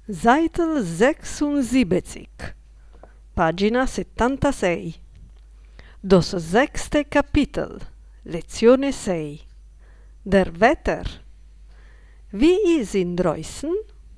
Seite 76, pagina 76. Das sechste Kapitel, Lezione 6. Der Wetter. Wie ist in draußen?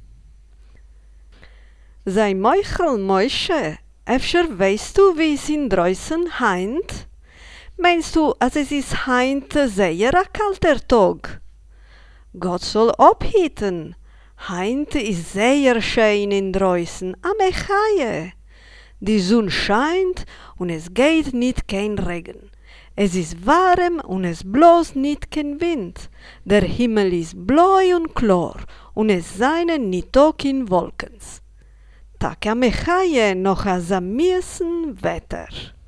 Sei Meuchel, Moische, öfter weißt du, wie es in draußen heint? Meinst du, als es ist heint sehr a kalter Tag? Gott soll abhieten. Heint ist sehr schön in draußen, am Echaie. Die Sonne scheint und es geht nicht kein Regen. Es ist warm und es bloß nicht kein Wind. Der Himmel ist blau und klar und es seien nicht auch in Wolken. Tak am Echaie noch as am miesen Wetter.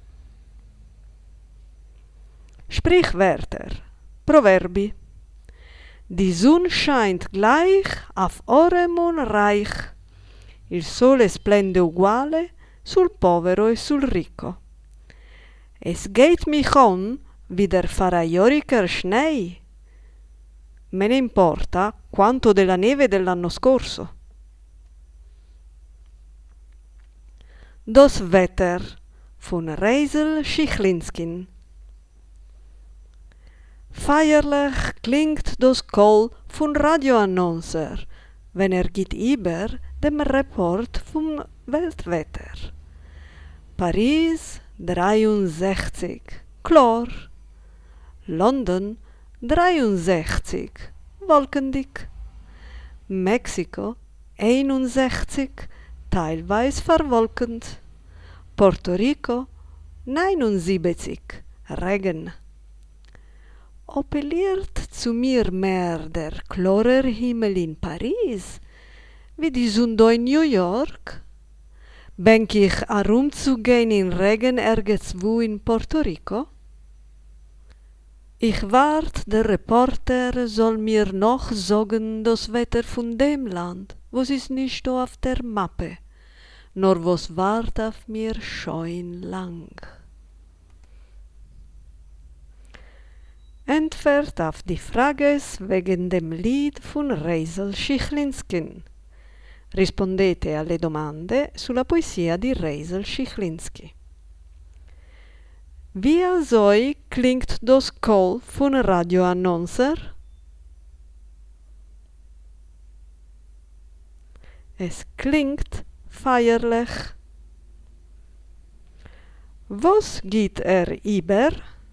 Sprichwörter, Proverbi. Die Sonne scheint gleich auf orem und reich. Il sole splende uguale sul povero e sul ricco. Es geht mich an wie der faraioriker Schnee. Me ne importa quanto della neve dell'anno scorso. Das Wetter von Reisel Schichlinskin. Feierlich klingt das Call von Radioannoncer, wenn geht über dem Report vom Weltwetter. Paris 63, klar. London 63, wolkendick. Mexiko 61, teilweise verwolkend. Puerto Rico 79, Regen. Appelliert zu mir mehr der klarer Himmel in Paris, wie die Sonne in New York? Denk ich herumzugehen in Regen irgendwo in Puerto Rico? Ich wart, der Reporter soll mir noch sagen das Wetter von dem Land, was ist nicht auf der Mappe, nur was wart auf mir schon lang. Antwort auf die Frage wegen dem Lied von Reisel Schichlinskin. Rispondete alle domande sulla poesia di Reisel Schichlinsky. Wie also klingt das Call von Radioannoncer? Es klingt feierlich. Was geht über?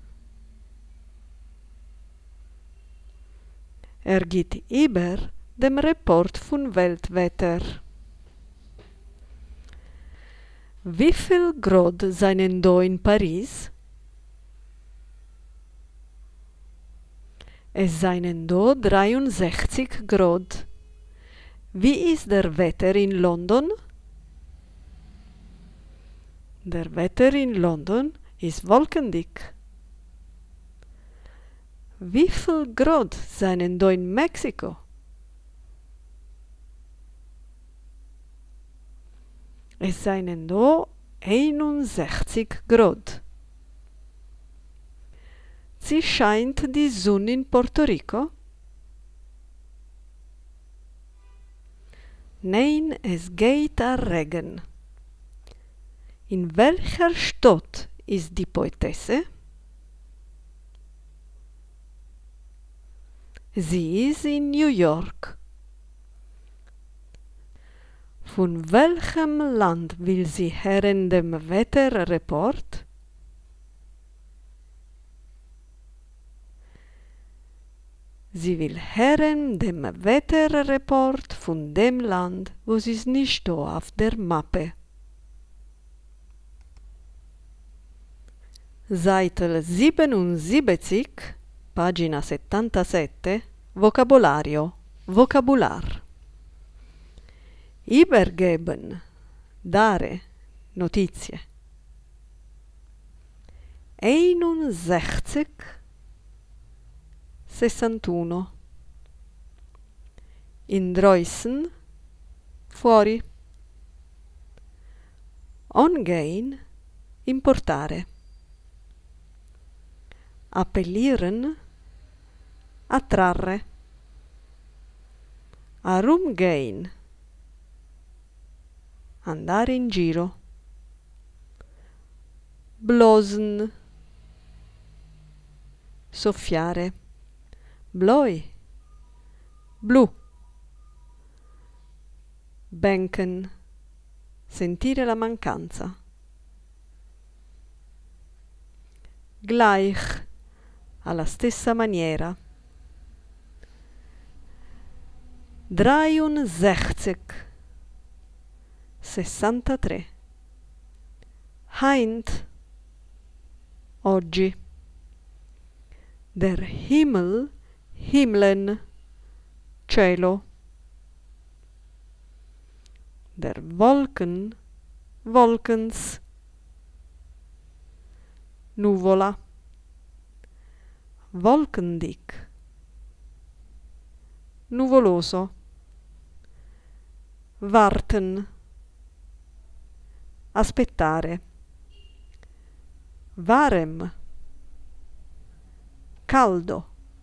Er geht über dem Report von Weltwetter. Wie viel Grad seien da in Paris? Es seien da 63 Grad. Wie ist der Wetter in London? Der Wetter in London ist wolkendick. Wie viel Grad seien da in Mexiko? Es seien da 61 Grad. Sie scheint die Sonne in Puerto Rico? Nein, es geht a Regen. In welcher Stadt ist die Poetesse? Sie ist in New York. Von welchem Land will sie hören dem Wetterreport? Sie will hören dem Wetterreport von dem Land, wo sie es nicht da auf der Mappe. Seite 77, pagina 77, Vocabolario, Vokabular. Übergeben, dare, notizie. 61, 61. In draußen, fuori. Ongehen, importare. Appellieren, attrarre. Herumgehen, andare in giro. Blosen, soffiare. Bloi, blu. Bänken, sentire la mancanza. Gleich, alla stessa maniera. 63. Heint, oggi. Der Himmel, Himlen, cielo. Der Wolken, Wolkens, nuvola. Wolkendick, nuvoloso. Warten, aspettare. Warm, caldo.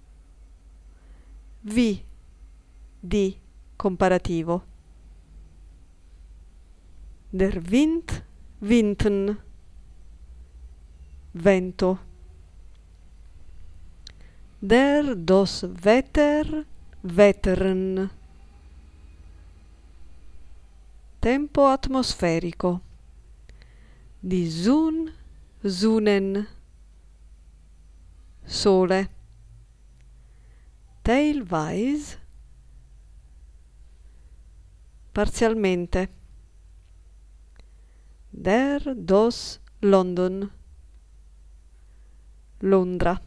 Vi, di, comparativo. Der Wind, Winden, vento. Das Wetter, Wettern. Tempo atmosferico. Die Sonne, Sonnen. Sole. Teilweise, parzialmente. Das London, Londra.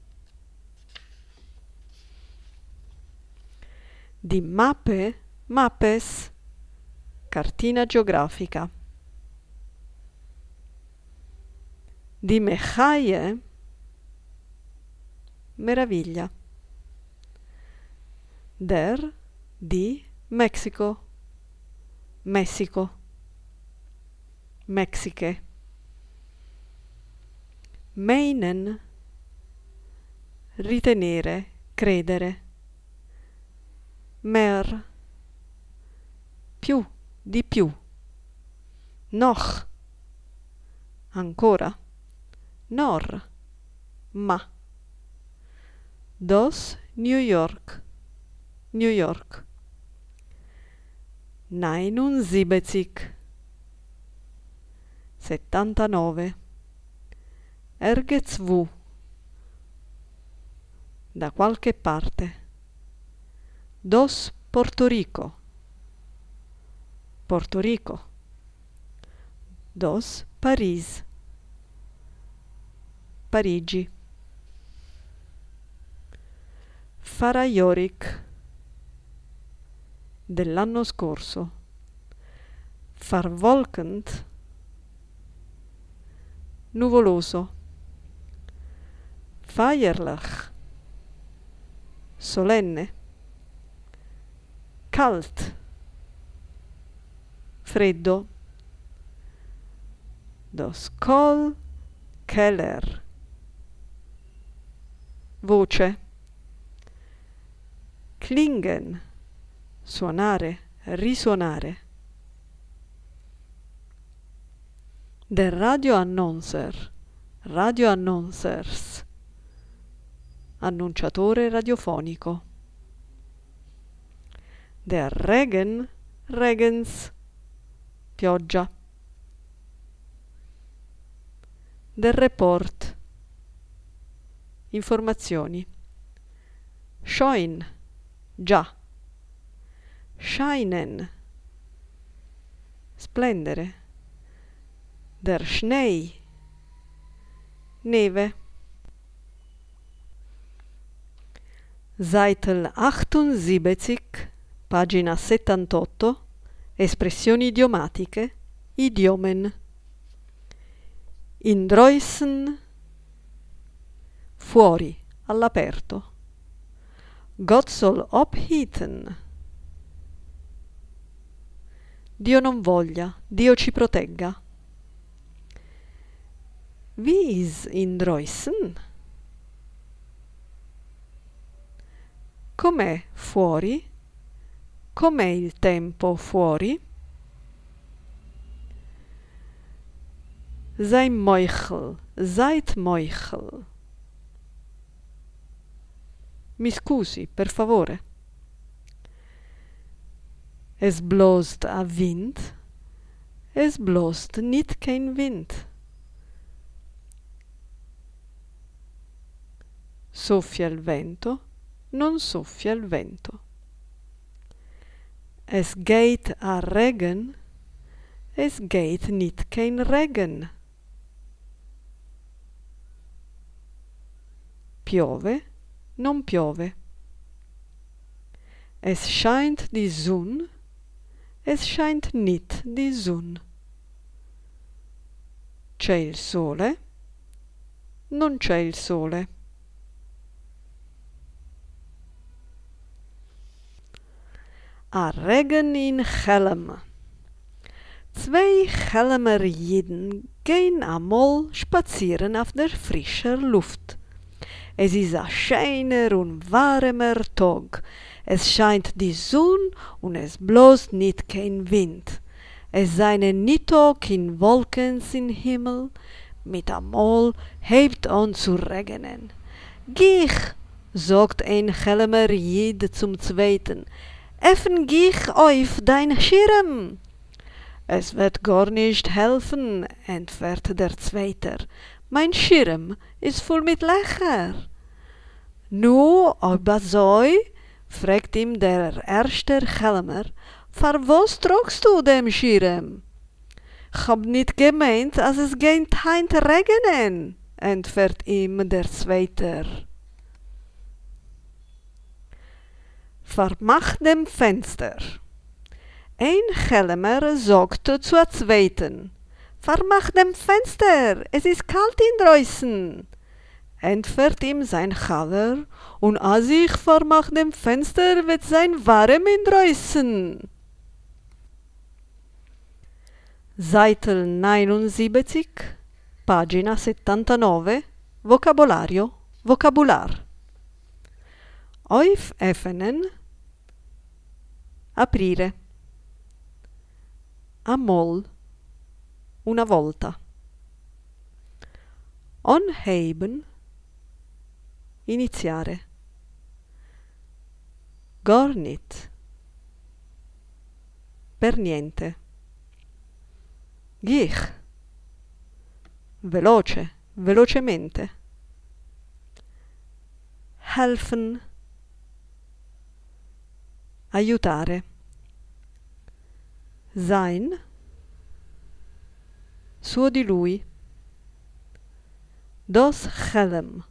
Di Mappe, Mappes, cartina geografica. Di Mechaie, meraviglia. Di Messico, Messico, Mexiche. Meinen, ritenere, credere. Mer, più, di più. Noch, ancora. Nor, ma. Das New York, New York. 79. Irgendwo, da qualche parte. Das Porto Rico, Porto Rico. Das Paris, Parigi. Farajorik, dell'anno scorso. Verwolkend, nuvoloso. Feierlich, solenne. Kalt, freddo. Das Col Keller, voce. Klingen, suonare, risuonare. Der Radioannoncer, Radioannonsers, annunciatore radiofonico. Der Regen, Regens, pioggia. Del Report, informazioni. Scheun, già. Scheinen, splendere. Der Schnee, neve. Seite 78, pagina 78, espressioni idiomatiche, idiomen. In draußen, fuori, all'aperto. Gott soll abhieten. Dio non voglia, Dio ci protegga. Wie ist in draußen? Com'è fuori? Com'è il tempo fuori? Sei Meuchel, seid Meuchel. Mi scusi, per favore. Es blost a Wind, es blost nit kein Wind. Soffia il vento, non soffia il vento. Es geht a Regen, es geht nit kein Regen. Piove, non piove. Es scheint die Sonne, es scheint nit die Sonne. C'è il sole, non c'è il sole. A Regen in Chelm. Zwei Chelmer Jiden gehen amol spazieren auf der frischer Luft. Es ist a schöner und warmer Tag. Es scheint die Sonne und es bloßt nit kein Wind. Es seien nit auch kein Wolken im Himmel. Mit amol hebt an zu regnen. Gich, sagt ein Chelmer Jid zum Zweiten, öffn gich auf dein Schirm. Es wird gar nicht helfen, entfährt der Zweiter. Mein Schirm ist voll mit Löcher. Nu, aber so, fragt ihm der erste Chelmer, für was tragst du dem Schirm? Ich hab nicht gemeint, als es geht heint regnen, entfährt ihm der Zweiter. Vermach dem Fenster. Ein Chelmer sagt zur Zweiten, vermach dem Fenster, es ist kalt in draußen. Entfährt ihm sein Chaver, und als ich vermach dem Fenster, wird sein warm in draußen. Seite 79, pagina 79, Vocabolario, Vocabular. Auf öffnen, aprire. Amol, una volta. Onheben, iniziare. Gar nit, per niente. Gich, veloce, velocemente. Helfen, aiutare. Sein, suo di lui. Das Chelm.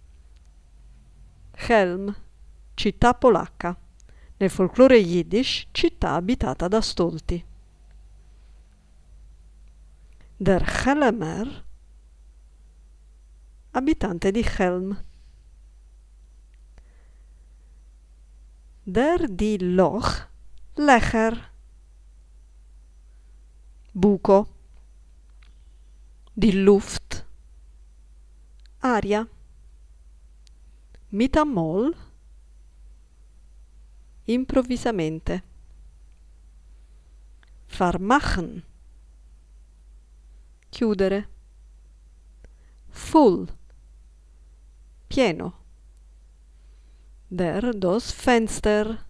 Chelm, città polacca. Nel folklore yiddish, città abitata da stolti. Der Chelmer, abitante di Chelm. Der di Loch, Lecher. Buco. Die Luft. Aria. Mit amol. Improvvisamente. Far machen. Chiudere. Full. Pieno. Das Fenster.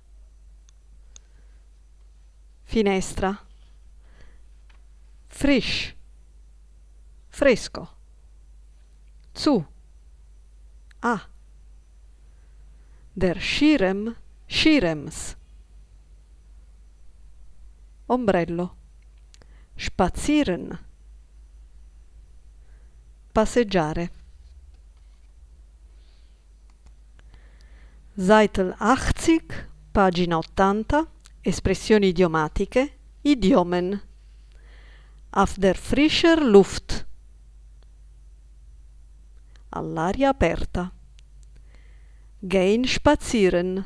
Finestra. Frisch. Fresco. Zu. A. Der Schirm, Schirms. Ombrello. Spazieren. Passeggiare. Seite 80, pagina 80, espressioni idiomatiche, Idiomen. Auf der frischer Luft. All'aria aperta. Gehen spazieren.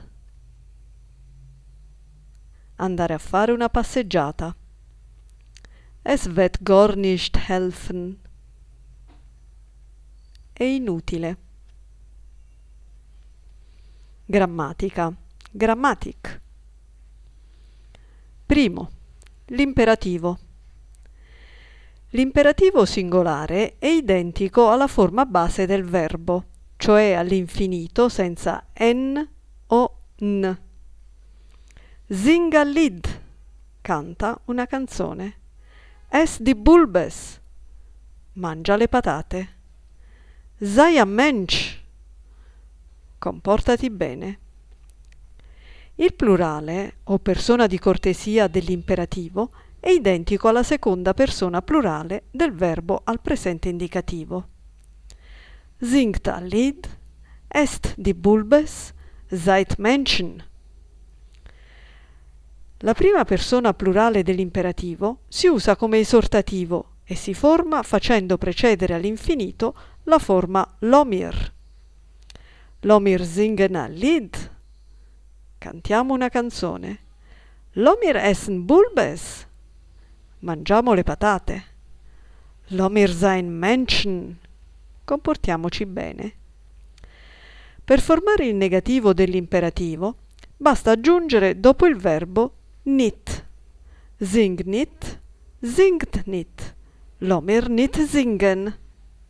Andare a fare una passeggiata. Es wird gar nicht helfen. È inutile. Grammatica. Grammatic. Primo. L'imperativo. L'imperativo singolare è identico alla forma base del verbo, cioè all'infinito senza n o n. Sing a Lied, canta una canzone. Es die Bulbes, mangia le patate. Sei ein Mensch, comportati bene. Il plurale o persona di cortesia dell'imperativo è identico alla seconda persona plurale del verbo al presente indicativo. Singt ein Lied, esst die Bulbes, seid Menschen. La prima persona plurale dell'imperativo si usa come esortativo e si forma facendo precedere all'infinito la forma Lomir. Lomir singen ein Lied. Cantiamo una canzone. Lomir essen Bulbes. Mangiamo le patate. Lomir sein Menschen. Comportiamoci bene. Per formare il negativo dell'imperativo basta aggiungere dopo il verbo nit. Sing nit, singt nit. Lomir nit singen.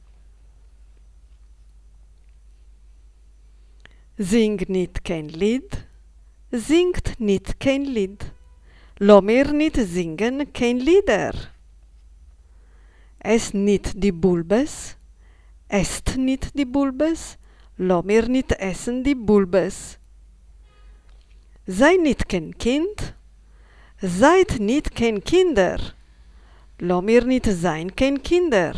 Sing nit kein Lied, singt nit kein Lied. Lomir nit singen kein Lieder. Ess nit die Bulbes, esst nit die Bulbes. Lomir nit essen die Bulbes. Sei nit kein Kind, seid nit kein Kinder. Lomir nit sein kein Kinder.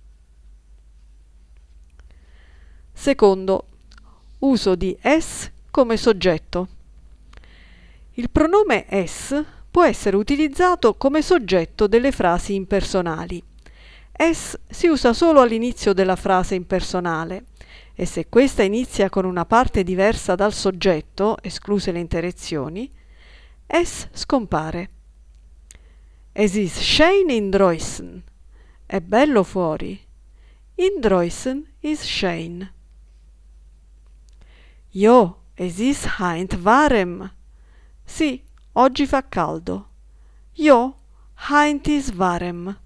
Secondo, uso di es come soggetto. Il pronome es può essere utilizzato come soggetto delle frasi impersonali. Es si usa solo all'inizio della frase impersonale e se questa inizia con una parte diversa dal soggetto, escluse le interezioni, es scompare. Es ist schön in draußen. È bello fuori. In draußen ist schön. Jo, es ist heint warm. Sì, oggi fa caldo. Jo, heint ist warm.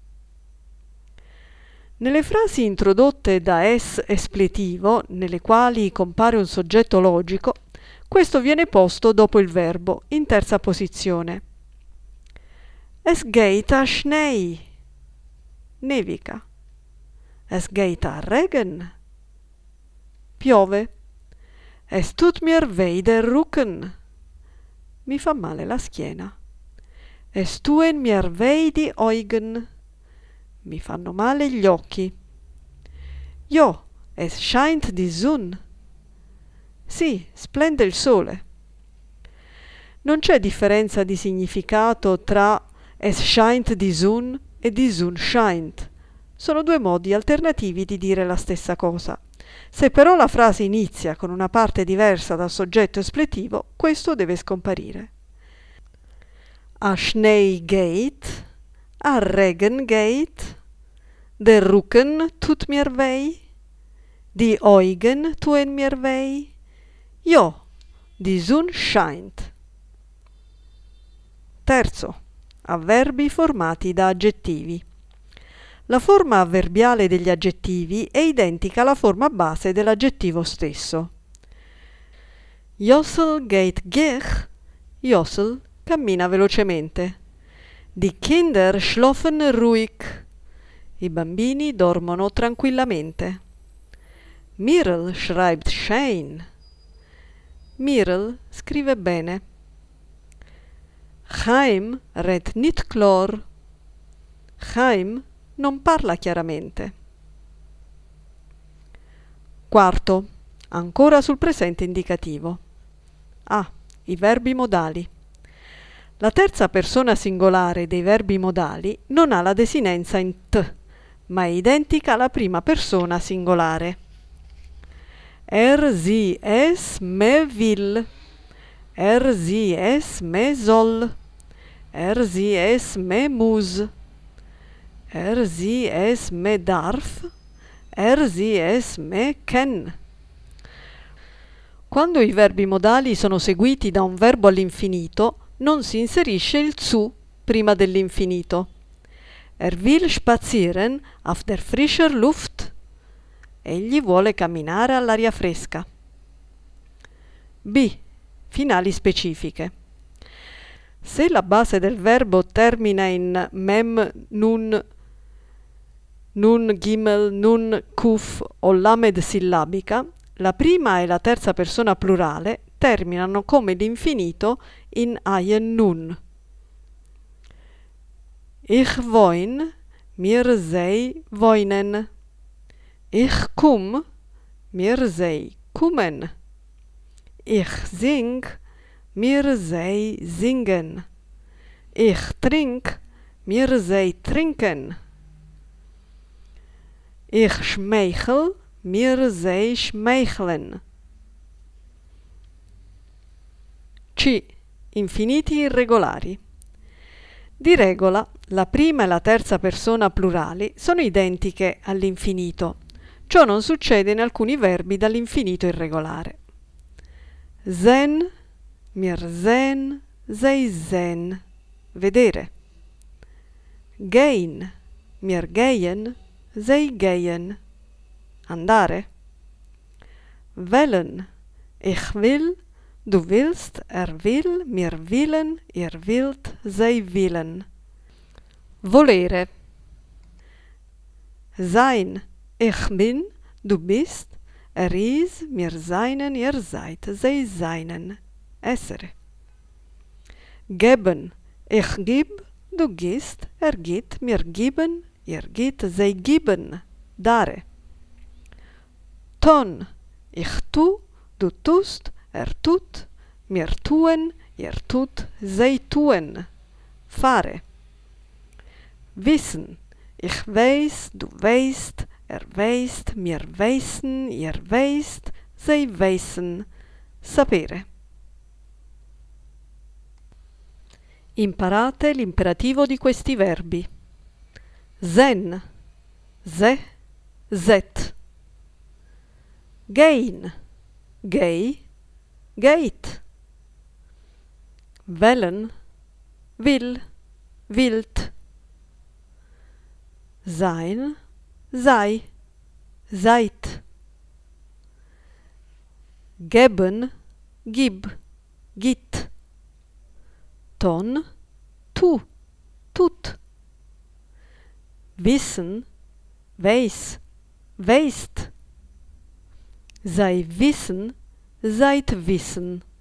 Nelle frasi introdotte da es espletivo, nelle quali compare un soggetto logico, questo viene posto dopo il verbo, in terza posizione. Es geht a Schnee. Nevica. Es geht a Regen. Piove. Es tut mir weh der Rücken. Mi fa male la schiena. Es tuen mir weh die Augen. Mi fanno male gli occhi. Jo, es scheint die Sonne. Sì, splende il sole. Non c'è differenza di significato tra es scheint die Sonne e die Sonne scheint. Sono due modi alternativi di dire la stessa cosa. Se però la frase inizia con una parte diversa dal soggetto espletivo, questo deve scomparire. A Schnee geht, a Regen geht, der Rücken tut mir weh, die Augen tun mir weh, jo, die Sonne scheint. Terzo, avverbi formati da aggettivi. La forma avverbiale degli aggettivi è identica alla forma base dell'aggettivo stesso. Jossel geht gich, Jossel cammina velocemente. Die Kinder schlafen ruhig, i bambini dormono tranquillamente. Mirel schreibt schön, Mirel scrive bene. Chaim redt nicht klar, Chaim non parla chiaramente. Quarto, ancora sul presente indicativo. A. I verbi modali. La terza persona singolare dei verbi modali non ha la desinenza in t, ma è identica alla prima persona singolare. Sie, es, me will. Sie, es, me soll. Sie, es, me muss. Sie, es, me darf. Sie, es, me kann. Quando i verbi modali sono seguiti da un verbo all'infinito, non si inserisce il zu prima dell'infinito. will spazieren auf der frischer Luft. Egli vuole camminare all'aria fresca. B. Finali specifiche. Se la base del verbo termina in mem, nun, gimel, nun, kuf o lamed sillabica, la prima e la terza persona plurale terminano come l'infinito in aien nun. Ich woin, mir sei woinen. Ich kum, mir sei kummen. Ich sing, mir sei singen. Ich trink, mir sei trinken. Ich schmeichel, mir sei schmeicheln. C. Infiniti irregolari. Di regola, la prima e la terza persona plurali sono identiche all'infinito. Ciò non succede in alcuni verbi dall'infinito irregolare. Sen, mir sen, sei sen. Vedere. Gehen, mir gehen, sei gehen. Andare. Wollen, ich will, du willst, will, mir willen, ihr willt, sei willen. Volere. Sein, ich bin, du bist, is, mir seinen, ihr seid, sei seinen. Essere. Geben, ich gib, du gibst, gibt, mir geben, ihr gibt, sei geben. Dare. Ton, ich tu, du tust, tut, mir tun, ihr tut, sei tun. Fare. Wissen, ich weiß, du weißt, weißt, mir weißen, ihr weißt, sei weißen. Sapere. Imparate l'imperativo di questi verbi. Sen, ze, zet. Gein, gei, geit. Wellen, will, wilt. Sein, sei, seid. Geben, gib, git. Ton, tu, tut. Wissen, weiß, weißt. Sei wissen, seid wissen.